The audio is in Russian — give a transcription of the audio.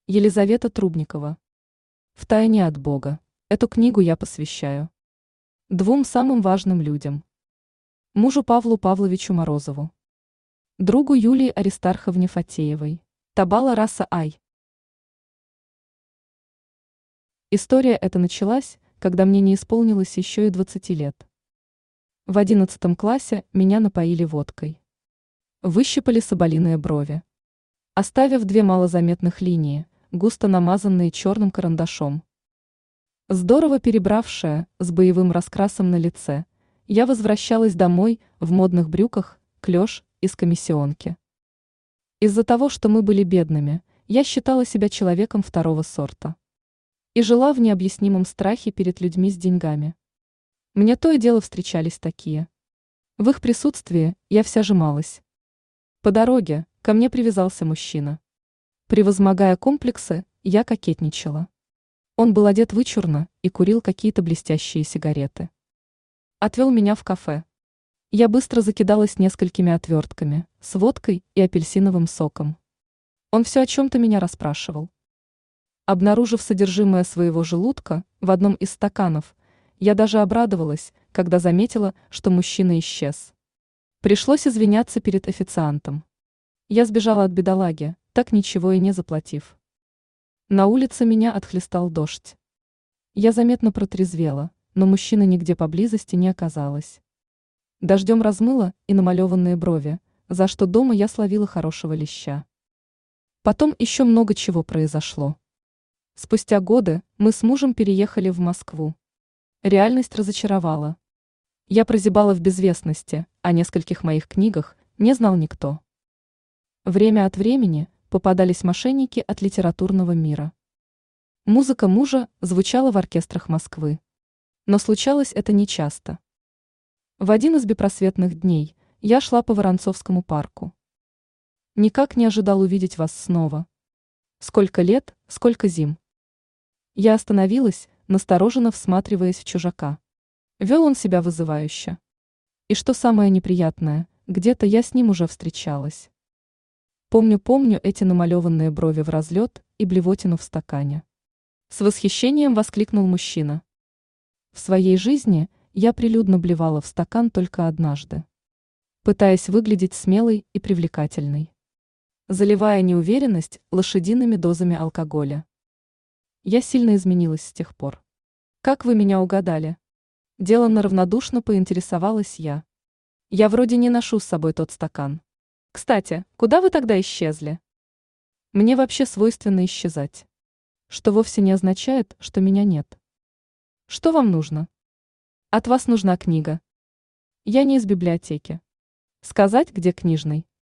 Елизавета Трубникова. «Втайне от Бога». Эту книгу я посвящаю двум самым важным людям. Мужу Павлу Павловичу Морозову. Другу Юлии Аристарховне Фатеевой. Табала раса Ай. История эта началась, когда мне не исполнилось еще и 20 лет. В 11 классе меня напоили водкой. Выщипали соболиные брови, оставив две малозаметных линии, густо намазанные черным карандашом. Здорово перебравшая, с боевым раскрасом на лице, я возвращалась домой в модных брюках, клеш из комиссионки. Из-за того, что мы были бедными, я считала себя человеком второго сорта. И жила в необъяснимом страхе перед людьми с деньгами. Мне то и дело встречались такие. В их присутствии я вся сжималась. По дороге ко мне привязался мужчина. Превозмогая комплексы, я кокетничала. Он был одет вычурно и курил какие-то блестящие сигареты. Отвел меня в кафе. Я быстро закидалась несколькими отвертками, с водкой и апельсиновым соком. Он все о чем-то меня расспрашивал. Обнаружив содержимое своего желудка в одном из стаканов, я даже обрадовалась, когда заметила, что мужчина исчез. Пришлось извиняться перед официантом. Я сбежала от бедолаги, так ничего и не заплатив. На улице меня отхлестал дождь. Я заметно протрезвела, но мужчины нигде поблизости не оказалось. Дождем размыло и намалеванные брови, за что дома я словила хорошего леща. Потом еще много чего произошло. Спустя годы мы с мужем переехали в Москву. Реальность разочаровала. Я прозябала в безвестности, о нескольких моих книгах не знал никто. Время от времени попадались мошенники от литературного мира. Музыка мужа звучала в оркестрах Москвы. Но случалось это нечасто. В один из беспросветных дней я шла по Воронцовскому парку. Никак не ожидал увидеть вас снова. Сколько лет, сколько зим. Я остановилась, настороженно всматриваясь в чужака. Вел он себя вызывающе. И что самое неприятное, где-то я с ним уже встречалась. Помню эти намалеванные брови в разлет и блевотину в стакане. С восхищением воскликнул мужчина. В своей жизни я прилюдно блевала в стакан только однажды, пытаясь выглядеть смелой и привлекательной, заливая неуверенность лошадиными дозами алкоголя. Я сильно изменилась с тех пор. Как вы меня угадали? Деланно равнодушно поинтересовалась я. Я вроде не ношу с собой тот стакан. Кстати, куда вы тогда исчезли? Мне вообще свойственно исчезать. Что вовсе не означает, что меня нет. Что вам нужно? От вас нужна книга. Я не из библиотеки. Сказать, где книжный?